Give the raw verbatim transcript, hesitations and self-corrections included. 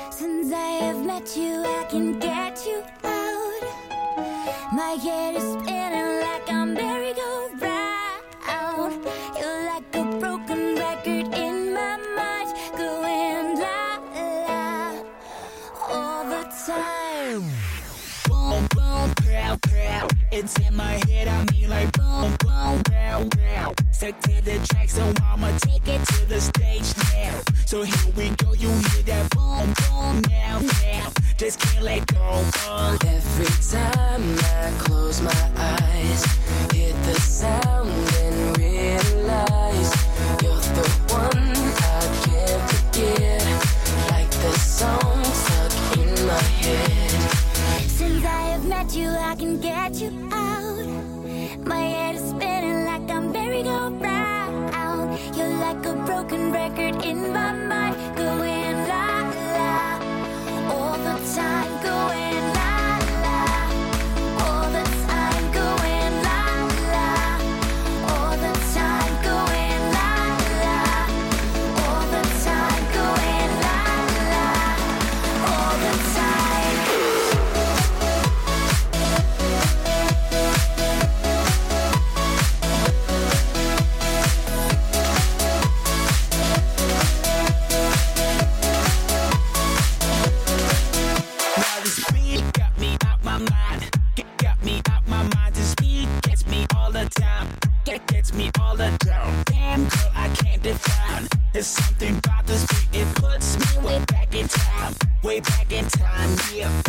Since I have met you, I can get you out. My head is spinning like I'm merry-go-round. You're like a broken record in my mind, going la la all the time. Boom, boom, pow, pow. It's in my head, I mean like boom, boom, pow, pow. Stuck to the track, so I'ma take it to the stage now. So here we go, you hear that boom, boom, now, now. Just can't let go. Uh. Every time I close my eyes, hear the sound and realize you're the one I can't forget. Like the song stuck in my head. Since I have met you, I can get you out. My head is spinning like I'm merry-go-round. You're like a broken record in my mind, going la la all the time, going la la all the time, going la la all the time, going la la all the time, going la la all the time. Now this beat got me out my mind. Get, got me out my mind. This beat gets me all the time. Get, gets me all the time. Damn girl, I can't define. There's something about this beat. It puts me way back in time. Way back in time, yeah.